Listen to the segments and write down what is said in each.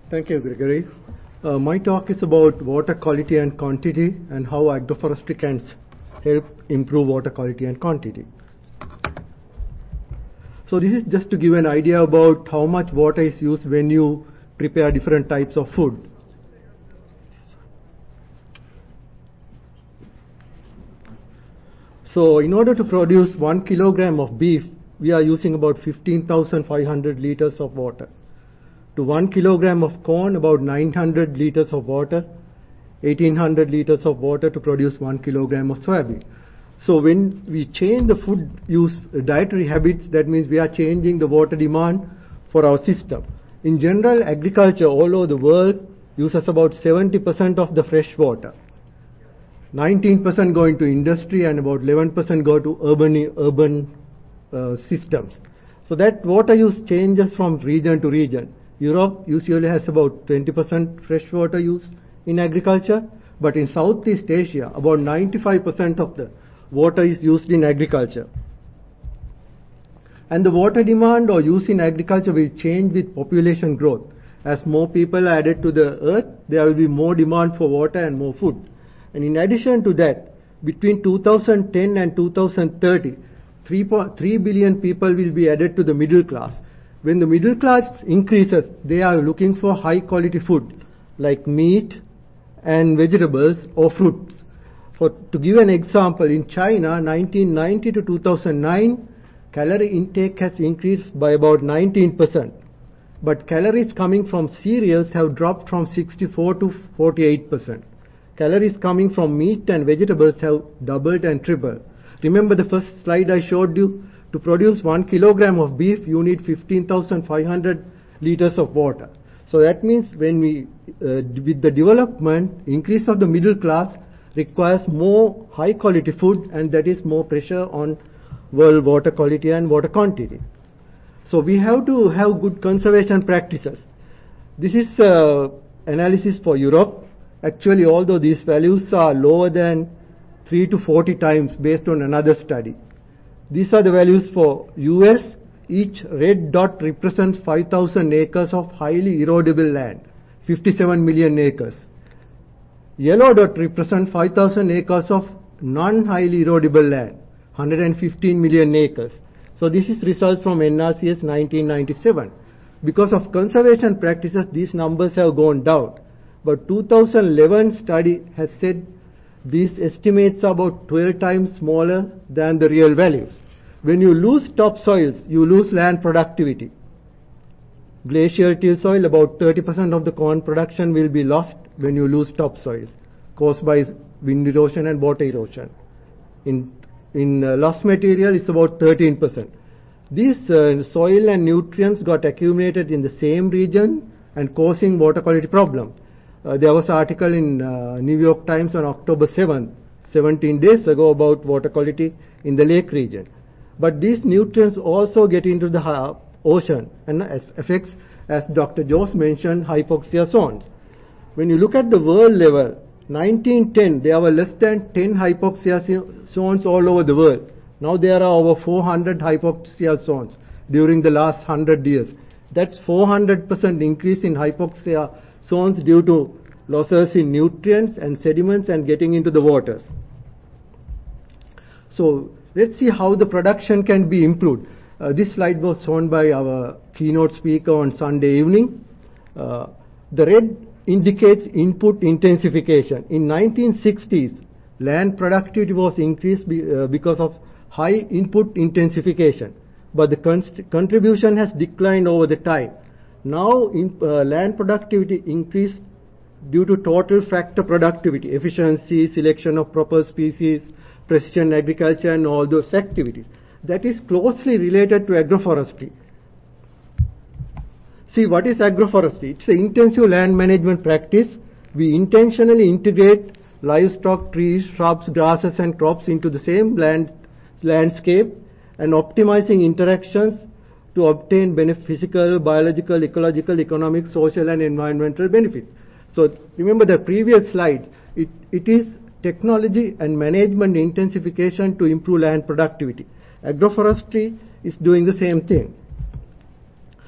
Thank you, Gregory. My talk is about water quality and quantity and how agroforestry can help improve water quality and quantity. So this is just to give an idea about how much water is used when you prepare different types of food. So in order to produce 1 kilogram of beef, we are using about 15,500 liters of water. To 1 kilogram of corn, about 900 liters of water, 1800 liters of water to produce 1 kilogram of soybean. So when we change the food use dietary habits, that means we are changing the water demand for our system. In general, agriculture all over the world uses about 70% of the fresh water. 19% go into industry and about 11% go to urban systems. So that water use changes from region to region. Europe usually has about 20% fresh water use in agriculture, but in Southeast Asia, about 95% of the water is used in agriculture. And the water demand or use in agriculture will change with population growth. As more people are added to the earth, there will be more demand for water and more food. And in addition to that, between 2010 and 2030, 3 billion people will be added to the middle class. When the middle class increases, they are looking for high quality food like meat and vegetables or fruits. To give an example, in China, 1990 to 2009, calorie intake has increased by about 19%. But calories coming from cereals have dropped from 64 to 48%. Calories coming from meat and vegetables have doubled and tripled. Remember the first slide I showed you? To produce 1 kilogram of beef, you need 15,500 liters of water. So that means when we, with the development, increase of the middle class requires more high quality food, and that is more pressure on world water quality and water quantity. So we have to have good conservation practices. This is analysis for Europe. Actually, although these values are lower than 3 to 40 times based on another study. These are the values for US. Each red dot represents 5,000 acres of highly erodible land, 57 million acres. Yellow dot represents 5,000 acres of non-highly erodible land, 115 million acres. So this is results from NRCS 1997. Because of conservation practices, these numbers have gone down. But 2011 study has said these estimates are about 12 times smaller than the real values. When you lose topsoils, you lose land productivity. Glacial till soil, about 30% of the corn production will be lost when you lose topsoils, caused by wind erosion and water erosion. In lost material, it's about 13%. These soil and nutrients got accumulated in the same region and causing water quality problem. There was an article in New York Times on October 7th, 17 days ago, about water quality in the lake region. But these nutrients also get into the ocean and affects, as Dr. Jose mentioned, hypoxia zones. When you look at the world level, 1910, there were less than 10 hypoxia zones all over the world. Now there are over 400 hypoxia zones during the last 100 years. That's 400% increase in hypoxia zones due to losses in nutrients and sediments and getting into the waters. So let's see how the production can be improved. This slide was shown by our keynote speaker on Sunday evening. The red indicates input intensification. In 1960s, land productivity was increased because of high input intensification, but the contribution has declined over the time. Now land productivity increased due to total factor productivity, efficiency, selection of proper species, precision agriculture, and all those activities. That is closely related to agroforestry. See, what is agroforestry? It's an intensive land management practice. We intentionally integrate livestock, trees, shrubs, grasses, and crops into the same landscape and optimizing interactions to obtain physical, biological, ecological, economic, social, and environmental benefits. So remember the previous slide. It is technology and management intensification to improve land productivity. Agroforestry is doing the same thing.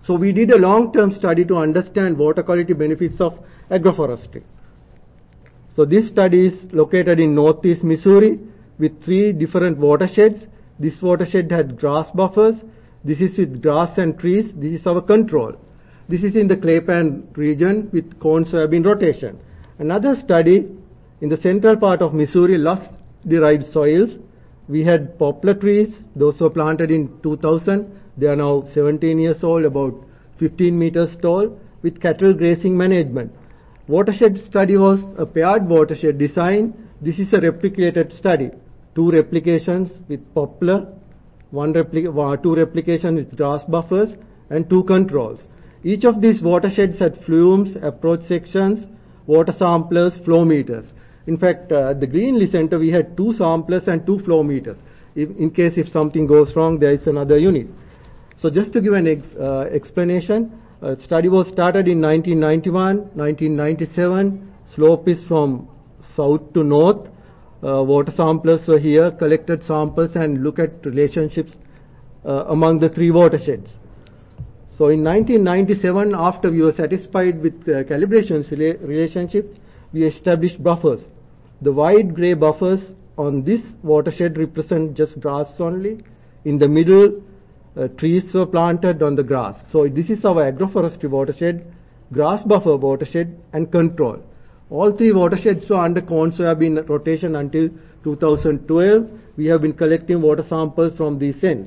So we did a long-term study to understand water quality benefits of agroforestry. So this study is located in northeast Missouri with 3 different watersheds. This watershed had grass buffers. This is with grass and trees. This is our control. This is in the Claypan region with corn soybean rotation. Another study in the central part of Missouri, loess-derived soils. We had poplar trees. Those were planted in 2000. They are now 17 years old, about 15 meters tall, with cattle grazing management. Watershed study was a paired watershed design. This is a replicated study. 2 replications with poplar, 2 replications with grass buffers, and 2 controls. Each of these watersheds had flumes, approach sections, water samplers, flow meters. In fact, at the Greenlee Center, we had 2 samplers and 2 flow meters. In case if something goes wrong, there is another unit. So just to give an explanation, study was started in 1991, 1997. Slope is from south to north. Water samplers were here, collected samples and look at relationships among the 3 watersheds. So in 1997, after we were satisfied with calibration relationships, we established buffers. The wide gray buffers on this watershed represent just grass only. In the middle, trees were planted on the grass. So this is our agroforestry watershed, grass buffer watershed, and control. All 3 watersheds were under corn soybean rotation until 2012. We have been collecting water samples from these ends.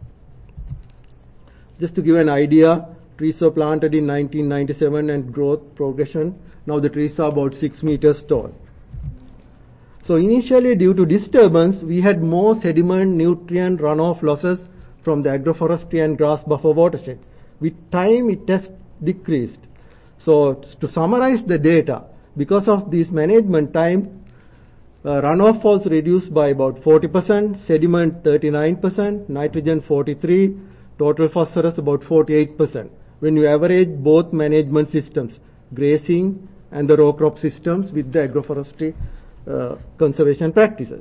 Just to give an idea, trees were planted in 1997 and growth progression. Now the trees are about 6 meters tall. So initially, due to disturbance, we had more sediment, nutrient runoff losses from the agroforestry and grass buffer watershed. With time, it has decreased. So to summarize the data, because of this management time, runoff was reduced by about 40%, sediment 39%, nitrogen 43%, total phosphorus about 48%. When you average both management systems, grazing and the row crop systems with the agroforestry conservation practices.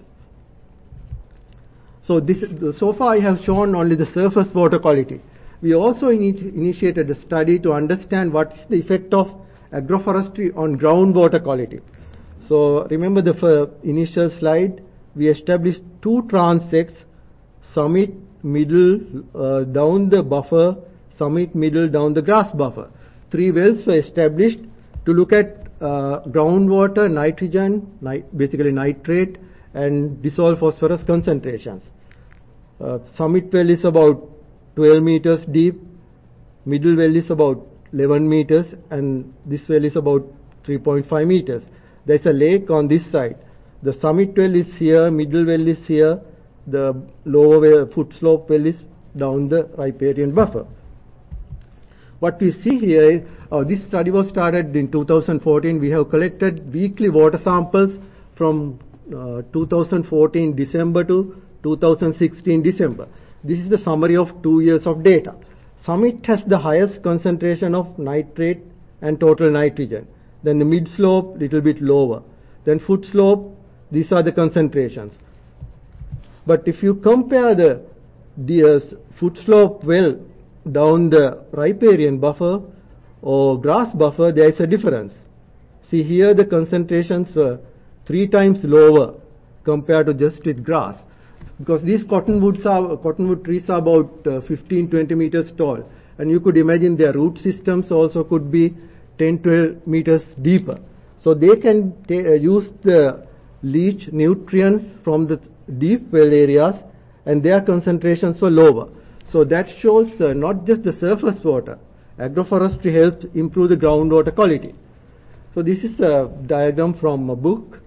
So far I have shown only the surface water quality. We also initiated a study to understand what is the effect of agroforestry on groundwater quality. So remember the initial slide, we established 2 transects, summit, middle, down the buffer, summit, middle, down the grass buffer. 3 wells were established to look at groundwater, nitrogen, basically nitrate, and dissolved phosphorus concentrations. Summit well is about 12 meters deep, middle well is about 11 meters, and this well is about 3.5 meters. There is a lake on this side. The summit well is here, middle well is here, the lower well, foot slope well is down the riparian buffer. What we see here is, this study was started in 2014. We have collected weekly water samples from 2014 December to 2016 December. This is the summary of 2 years of data. Summit has the highest concentration of nitrate and total nitrogen. Then the mid slope, little bit lower. Then foot slope, these are the concentrations. But if you compare the foot slope well down the riparian buffer or grass buffer, there is a difference. See here the concentrations were 3 times lower compared to just with grass, because these cottonwood trees are about 15-20 meters tall, and you could imagine their root systems also could be 10-12 meters deeper. So they can use the leach nutrients from the deep well areas, and their concentrations were lower. So that shows not just the surface water, agroforestry helps improve the groundwater quality. So this is a diagram from a book.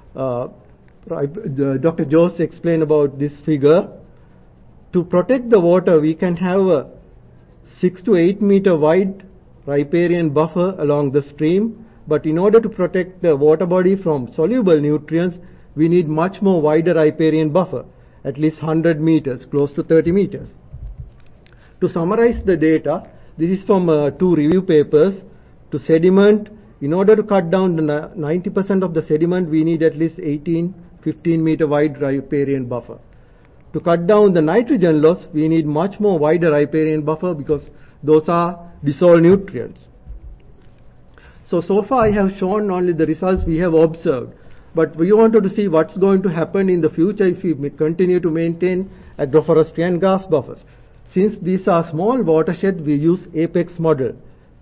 Dr. Jose explained about this figure. To protect the water, we can have a 6 to 8 meter wide riparian buffer along the stream, but in order to protect the water body from soluble nutrients, we need much more wider riparian buffer, at least 100 meters, close to 30 meters. To summarize the data, this is from 2 review papers. To sediment, in order to cut down the 90% of the sediment, we need at least 15 meter wide riparian buffer. To cut down the nitrogen loss, we need much more wider riparian buffer because those are dissolved nutrients. So far I have shown only the results we have observed, but we wanted to see what's going to happen in the future if we continue to maintain agroforestry and grass buffers. Since these are small watersheds, we use APEX model.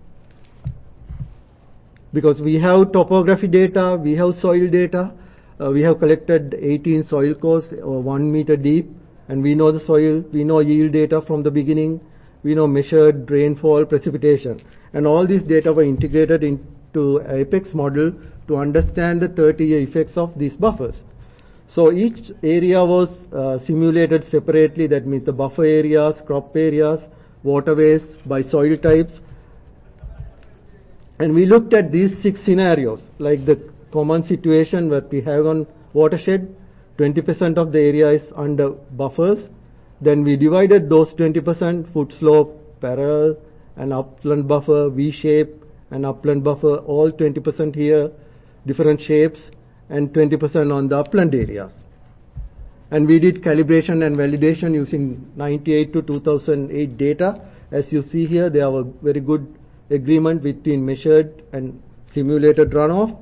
Because we have topography data, we have soil data, we have collected 18 soil cores 1 meter deep, and we know the soil, we know yield data from the beginning, we know measured rainfall, precipitation, and all these data were integrated into APEX model to understand the 30-year effects of these buffers. So each area was simulated separately, that means the buffer areas, crop areas, waterways by soil types. And we looked at these 6 scenarios, like the common situation that we have on watershed, 20% of the area is under buffers. Then we divided those 20%, foot slope, parallel, and upland buffer, V-shape, and upland buffer, all 20% here, different shapes, and 20% on the upland areas. And we did calibration and validation using 98 to 2008 data. As you see here, they have a very good agreement between measured and simulated runoff.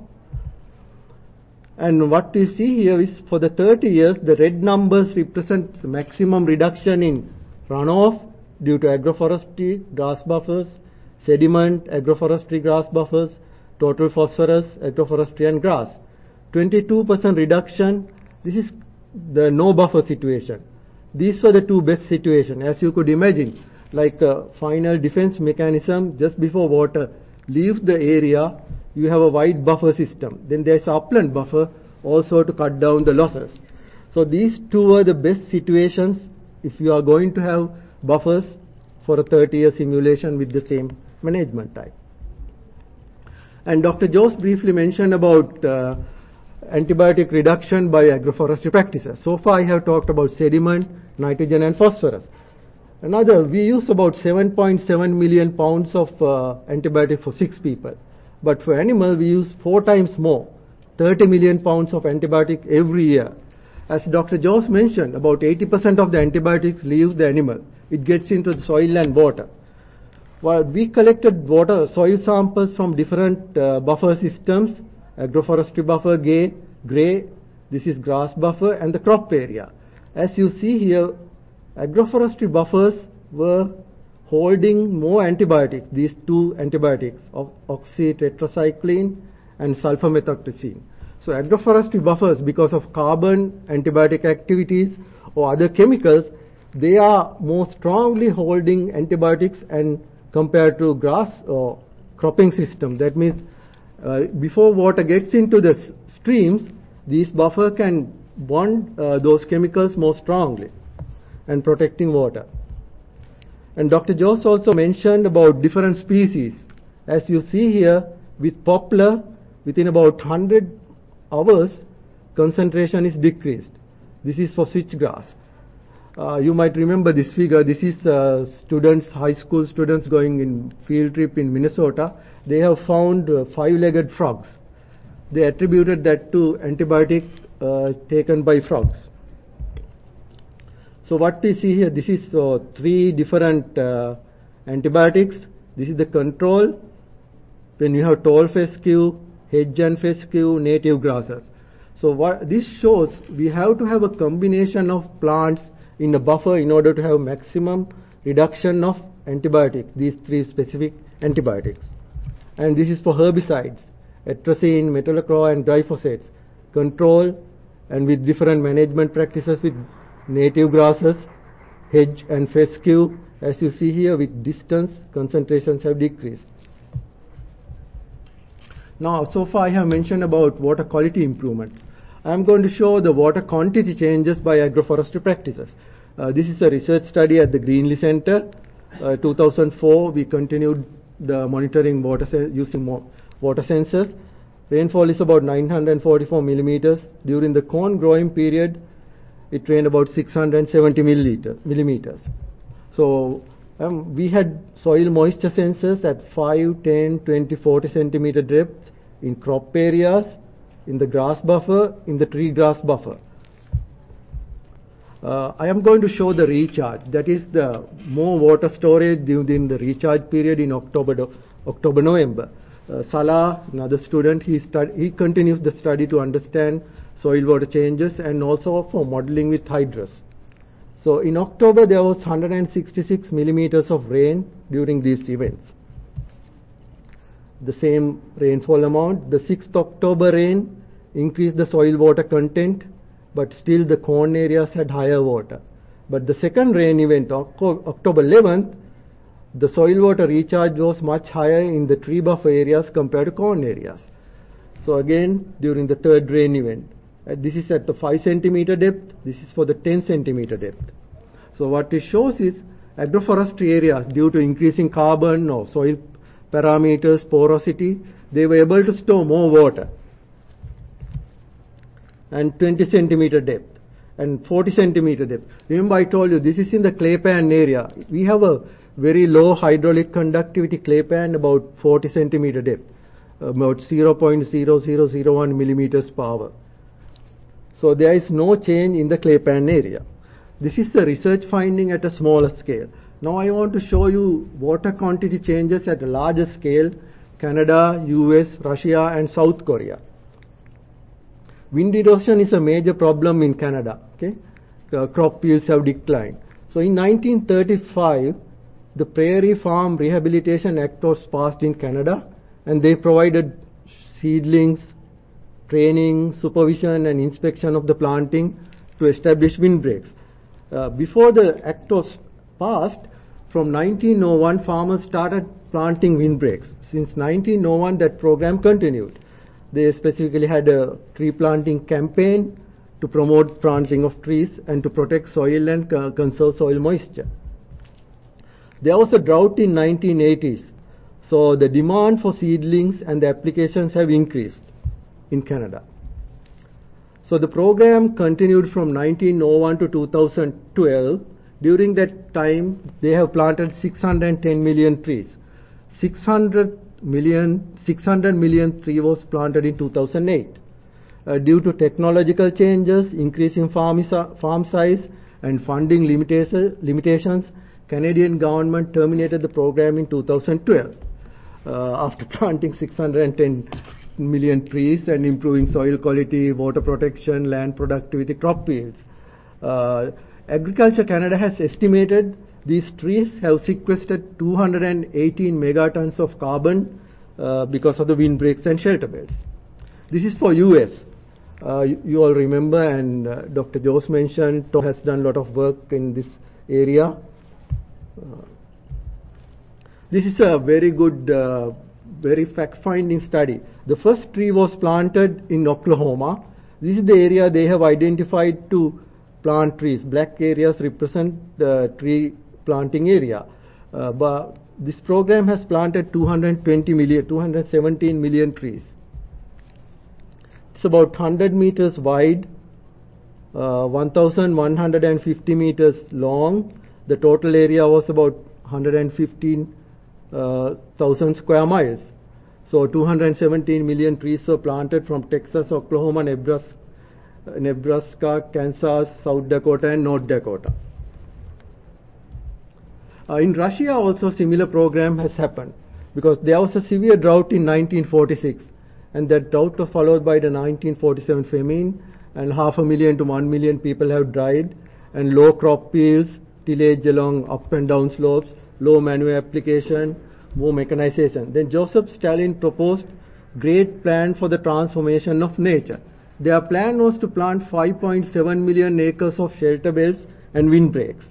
And what we see here is for the 30 years, the red numbers represent the maximum reduction in runoff due to agroforestry, grass buffers, sediment, agroforestry, grass buffers, total phosphorus, agroforestry and grass. 22% reduction, this is the no buffer situation. These were the 2 best situations, as you could imagine, like a final defense mechanism just before water leaves the area, you have a wide buffer system. Then there's upland buffer also to cut down the losses. So these 2 are the best situations if you are going to have buffers for a 30-year simulation with the same management type. And Dr. Jose briefly mentioned about antibiotic reduction by agroforestry practices. So far I have talked about sediment, nitrogen and phosphorus. Another, we use about 7.7 million pounds of antibiotic for 6 people. But for animal, we use 4 times more, 30 million pounds of antibiotic every year. As Dr. Jose mentioned, about 80% of the antibiotics leaves the animal. It gets into the soil and water. Well, we collected soil samples from different buffer systems, agroforestry buffer, gray, this is grass buffer, and the crop area. As you see here, agroforestry buffers were holding more antibiotics, these 2 antibiotics, oxytetracycline and sulfamethoxyzine. So agroforestry buffers, because of carbon, antibiotic activities, or other chemicals, they are more strongly holding antibiotics and compared to grass or cropping system. That means before water gets into the streams, these buffer can bond those chemicals more strongly and protecting water. And Dr. Jose also mentioned about different species. As you see here, with poplar, within about 100 hours, concentration is decreased. This is for switchgrass. You might remember this figure. This is students, high school students going in field trip in Minnesota. They have found 5-legged frogs. They attributed that to antibiotic taken by frogs. So what we see here, this is 3 different antibiotics. This is the control. Then you have tall fescue, hedge and fescue, native grasses. So what this shows, we have to have a combination of plants in a buffer in order to have maximum reduction of antibiotics, these 3 specific antibiotics. And this is for herbicides, atrazine, metolachlor and glyphosates. Control and with different management practices with native grasses, hedge and fescue. As you see here, with distance, concentrations have decreased. Now, so far I have mentioned about water quality improvement. I am going to show the water quantity changes by agroforestry practices. This is a research study at the Greenlee Center. 2004, we continued the monitoring using water sensors. Rainfall is about 944 millimeters. During the corn growing period, it rained about 670 millimeters. So we had soil moisture sensors at 5, 10, 20, 40 centimeter depth in crop areas, in the grass buffer, in the tree grass buffer. I am going to show the recharge. That is the more water storage during the recharge period in October-November. Salah, another student, he continues the study to understand soil water changes and also for modeling with hydrous. So in October there was 166 millimeters of rain during these events. The same rainfall amount. The 6th October rain increased the soil water content, but still the cone areas had higher water. But the second rain event, October 11th, the soil water recharge was much higher in the tree buffer areas compared to cone areas. So again, during the third rain event, this is at the 5 centimeter depth, this is for the 10 centimeter depth. So what it shows is agroforestry areas, due to increasing carbon or soil parameters, porosity, they were able to store more water. And 20 centimeter depth and 40 centimeter depth. Remember I told you this is in the clay pan area. We have a very low hydraulic conductivity clay pan about 40 centimeter depth, about 0.0001 millimeters per hour. So there is no change in the clay pan area. This is the research finding at a smaller scale. Now I want to show you water quantity changes at a larger scale, Canada, US, Russia and South Korea. Wind erosion is a major problem in Canada. Okay? Crop yields have declined. So in 1935, the Prairie Farm Rehabilitation Act was passed in Canada, and they provided seedlings, training, supervision and inspection of the planting to establish windbreaks. Before the act was passed, from 1901 farmers started planting windbreaks. Since 1901 that program continued. They specifically had a tree planting campaign to promote planting of trees and to protect soil and conserve soil moisture. There was a drought in 1980s, so the demand for seedlings and the applications have increased in Canada. So the program continued from 1901 to 2012. During that time, they have planted 610 million trees. 600 million tree was planted in 2008. Due to technological changes, increasing farm size and funding limitations, Canadian government terminated the program in 2012 after planting 610 million trees and improving soil quality, water protection, land productivity, crop yields. Agriculture Canada has estimated these trees have sequestered 218 megatons of carbon because of the windbreaks and shelter beds. This is for US. You all remember, and Dr. Jose mentioned, Tom has done a lot of work in this area. This is a very good, very fact-finding study. The first tree was planted in Oklahoma. This is the area they have identified to plant trees. Black areas represent the tree planting area. But this program has planted 217 million trees. It's about 100 meters wide, 1,150 meters long. The total area was about 115,000 square miles. So 217 million trees were planted from Texas, Oklahoma, Nebraska, Kansas, South Dakota and North Dakota. In Russia also similar program has happened because there was a severe drought in 1946, and that drought was followed by the 1947 famine, and 500,000 to 1 million people have died, and low crop yields, tillage along up and down slopes, low manure application, more mechanization. Then Joseph Stalin proposed great plan for the transformation of nature. Their plan was to plant 5.7 million acres of shelter belts and windbreaks.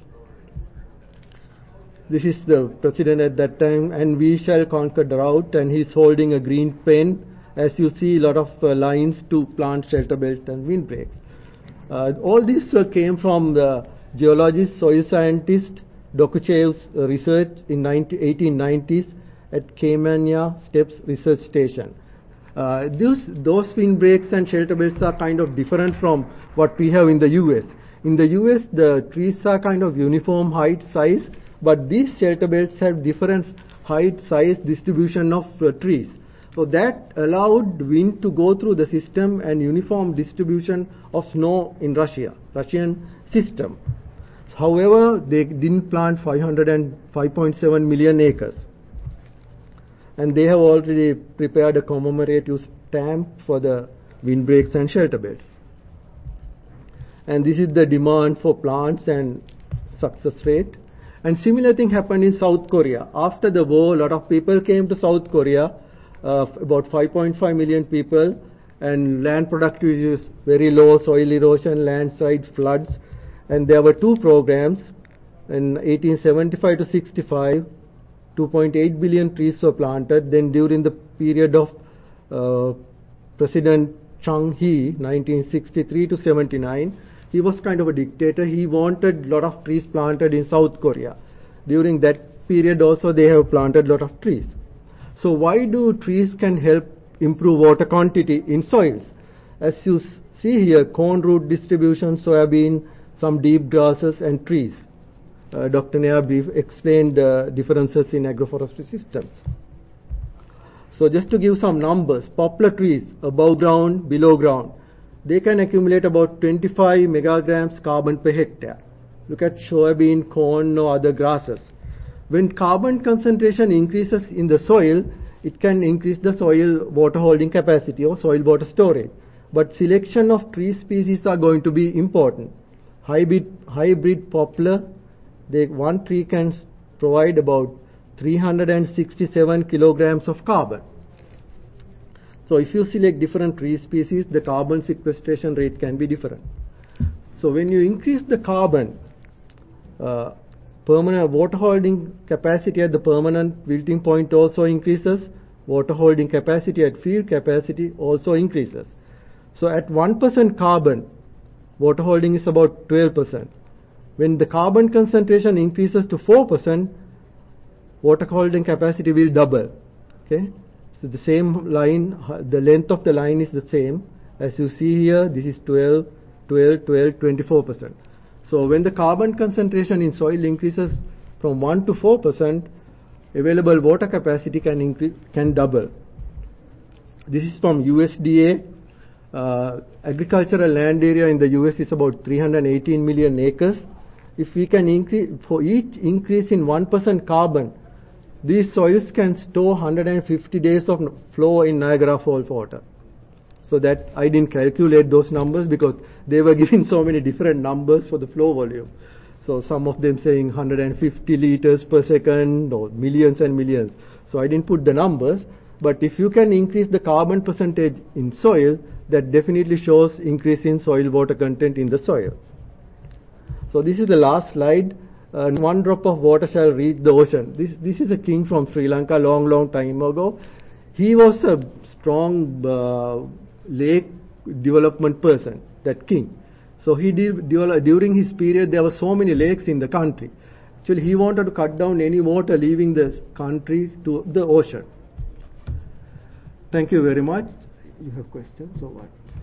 This is the president at that time, and we shall conquer drought, and he's holding a green pen. As you see, a lot of lines to plant shelter belt and windbreaks. All this came from the geologist, soil scientist Dokuchev's research in 1890s at Kaimania Steppes Research Station. Those windbreaks and shelter belts are kind of different from what we have in the US. In the US, the trees are kind of uniform height, size, but these shelter belts have different height, size, distribution of trees. So that allowed wind to go through the system and uniform distribution of snow in Russia. Russian system. However, they didn't plant 505.7 million acres. And they have already prepared a commemorative stamp for the windbreaks and shelter beds. And this is the demand for plants and success rate. And similar thing happened in South Korea. After the war, a lot of people came to South Korea, about 5.5 million people, and land productivity is very low, soil erosion, landslide, floods. And there were two programs. In 1875 to 65, 2.8 billion trees were planted. Then during the period of President Chung Hee, 1963 to 79, he was kind of a dictator. He wanted a lot of trees planted in South Korea. During that period also they have planted a lot of trees. So why do trees can help improve water quantity in soils? As you see here, corn root distribution, soybean, some deep grasses and trees. Dr. Nair explained differences in agroforestry systems. So just to give some numbers, poplar trees above ground, below ground, they can accumulate about 25 megagrams carbon per hectare. Look at soybean, corn, or other grasses. When carbon concentration increases in the soil, it can increase the soil water holding capacity or soil water storage. But selection of tree species are going to be important. Hybrid poplar, one tree can provide about 367 kilograms of carbon. So if you select different tree species, the carbon sequestration rate can be different. So when you increase the carbon, permanent water holding capacity at the permanent wilting point also increases. Water holding capacity at field capacity also increases. So at 1% carbon, water holding is about 12%. When the carbon concentration increases to 4%, water holding capacity will double. Okay? So the same line, the length of the line is the same. As you see here, this is 12, 12, 12, 24%. So when the carbon concentration in soil increases from 1 to 4%, available water capacity can double. This is from USDA. Agricultural land area in the US is about 318 million acres. If we can increase, for each increase in 1% carbon, these soils can store 150 days of flow in Niagara Falls water. So that I didn't calculate those numbers because they were giving so many different numbers for the flow volume. So some of them saying 150 liters per second or millions and millions. So I didn't put the numbers. But if you can increase the carbon percentage in soil, that definitely shows increase in soil water content in the soil. So this is the last slide. One drop of water shall reach the ocean. This is a king from Sri Lanka long time ago. He was a strong lake development person, that king. So he did during his period there were so many lakes in the country. Actually he wanted to cut down any water leaving the country to the ocean. Thank you very much. You have questions or what?